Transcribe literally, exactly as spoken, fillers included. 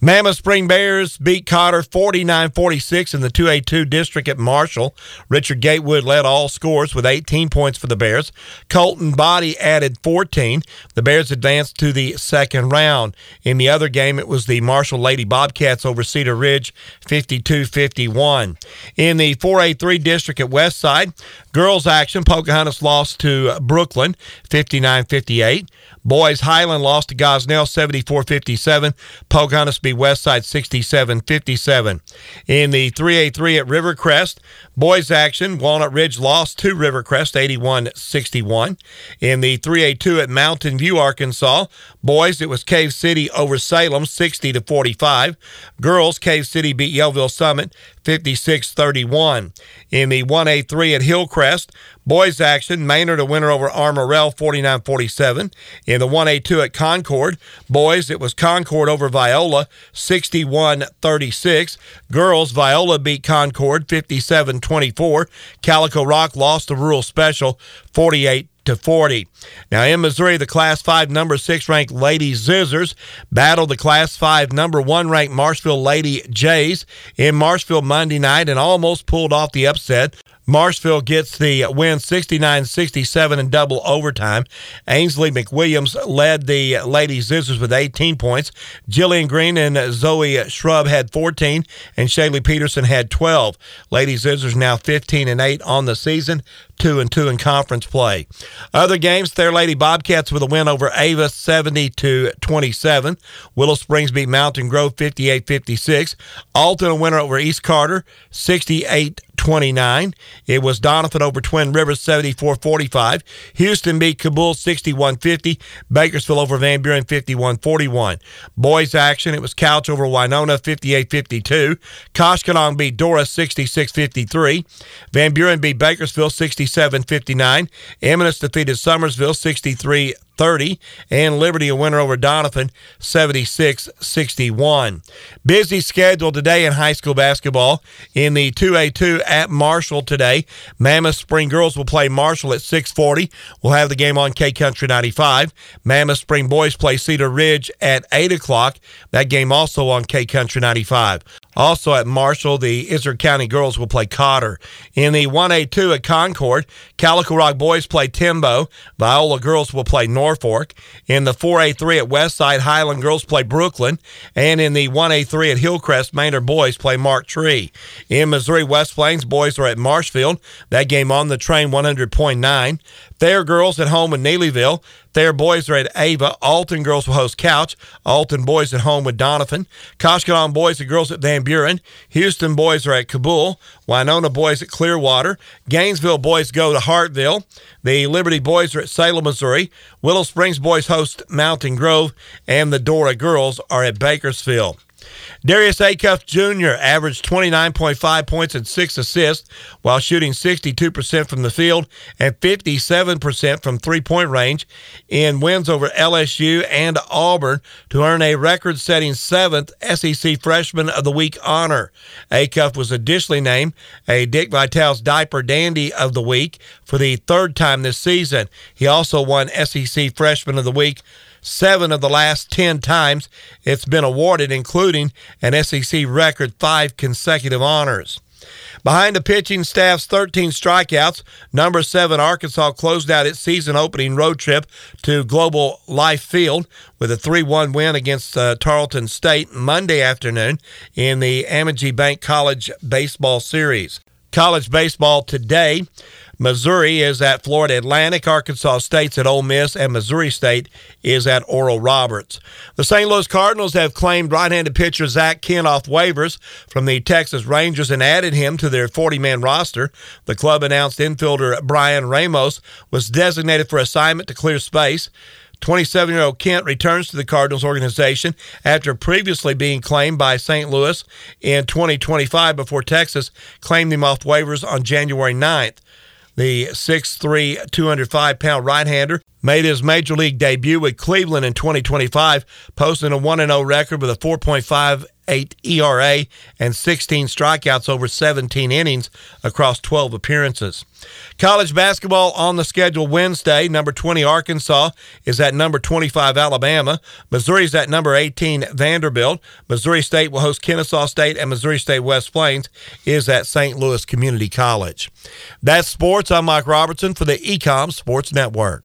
Mammoth Spring Bears beat Cotter forty-nine forty-six in the two A two district at Marshall. Richard Gatewood led all scores with eighteen points for the Bears. Colton Body added fourteen. The Bears advanced to the second round. In the other game, it was the Marshall Lady Bobcats over Cedar Ridge, fifty-two fifty-one. In the four A three district at Westside, girls action, Pocahontas lost to Brooklyn, fifty-nine fifty-eight. Boys, Highland lost to Gosnell, seventy-four fifty-seven. Pocahontas beat Westside, sixty-seven fifty-seven. In the three A three at Rivercrest, boys action, Walnut Ridge lost to Rivercrest, eighty-one sixty-one. In the three A two at Mountain View, Arkansas, boys, it was Cave City over Salem, sixty to forty-five. Girls, Cave City beat Yellville Summit, fifty-six thirty-one. In the one A three at Hillcrest, boys action, Maynard a winner over Armorel, forty-nine forty-seven. In the one A two at Concord, boys, it was Concord over Viola, sixty-one thirty-six. Girls, Viola beat Concord, fifty-seven twenty-four. Calico Rock lost to Rural Special, forty-eight to forty. Now in Missouri, the Class five number six ranked Lady Zizzers battled the Class five number one ranked Marshville Lady Jays in Marshville Monday night and almost pulled off the upset. Marshville gets the win sixty-nine sixty-seven in double overtime. Ainsley McWilliams led the Lady Zizzers with eighteen points. Jillian Green and Zoe Shrub had fourteen, and Shaylee Peterson had twelve. Lady Zizzers now fifteen and eight on the season, two and two in conference play. Other games, Fair Lady Bobcats with a win over Ava, seventy to twenty-seven. Willow Springs beat Mountain Grove, fifty-eight fifty-six. Alton a winner over East Carter, sixty-eight twenty-nine. It was Doniphan over Twin Rivers, seventy-four forty-five. Houston beat Kabul, sixty-one fifty. Bakersfield over Van Buren, fifty-one forty-one. Boys action, it was Couch over Winona, fifty-eight fifty-two. Koshkonong beat Dora, sixty-six fifty-three. Van Buren beat Bakersfield, sixty-seven fifty-nine. Eminence defeated Summersville, sixty-three thirty, and Liberty a winner over Doniphan, seventy-six sixty-one. Busy schedule today in high school basketball. In the two A two at Marshall today, Mammoth Spring Girls will play Marshall at six forty. We'll have the game on K Country ninety-five. Mammoth Spring Boys play Cedar Ridge at eight o'clock. That game also on K Country ninety-five. Also at Marshall, the Izard County girls will play Cotter. In the one A two at Concord, Calico Rock boys play Timbo. Viola girls will play Norfolk. In the four A three at Westside, Highland girls play Brooklyn. And in the one A three at Hillcrest, Maynard boys play Mark Tree. In Missouri West Plains, boys are at Marshfield. That game on the train, one hundred point nine. Thayer girls at home with Neelyville. Thayer boys are at Ava. Alton girls will host Couch. Alton boys at home with Doniphan. Koshkonong boys and girls at Van Buren. Houston boys are at Kabul. Winona boys at Clearwater. Gainesville boys go to Hartville. The Liberty boys are at Salem, Missouri. Willow Springs boys host Mountain Grove. And the Dora girls are at Bakersfield. Darius Acuff Junior averaged twenty-nine point five points and six assists while shooting sixty-two percent from the field and fifty-seven percent from three-point range in wins over L S U and Auburn to earn a record-setting seventh S E C Freshman of the Week honor. Acuff was additionally named a Dick Vitale's Diaper Dandy of the Week for the third time this season. He also won S E C Freshman of the Week seven of the last ten times it's been awarded, including an S E C record five consecutive honors. Behind the pitching staff's thirteen strikeouts, number seven Arkansas closed out its season-opening road trip to Global Life Field with a three one win against uh, Tarleton State Monday afternoon in the Amegy Bank College Baseball Series. College baseball today, Missouri is at Florida Atlantic, Arkansas State's at Ole Miss, and Missouri State is at Oral Roberts. The Saint Louis Cardinals have claimed right-handed pitcher Zach Kent off waivers from the Texas Rangers and added him to their forty-man roster. The club announced infielder Brian Ramos was designated for assignment to clear space. twenty-seven-year-old Kent returns to the Cardinals organization after previously being claimed by Saint Louis in twenty twenty-five before Texas claimed him off waivers on January ninth. The six three, two hundred five pound right-hander made his major league debut with Cleveland in twenty twenty-five, posting a one and oh record with a four point five eight E R A and sixteen strikeouts over seventeen innings across twelve appearances. College basketball on the schedule Wednesday. Number twenty Arkansas is at number twenty-five Alabama. Missouri's at number eighteen Vanderbilt. Missouri State will host Kennesaw State, and Missouri State West Plains is at Saint Louis Community College. That's sports. I'm Mike Robertson for the E C O M Sports Network.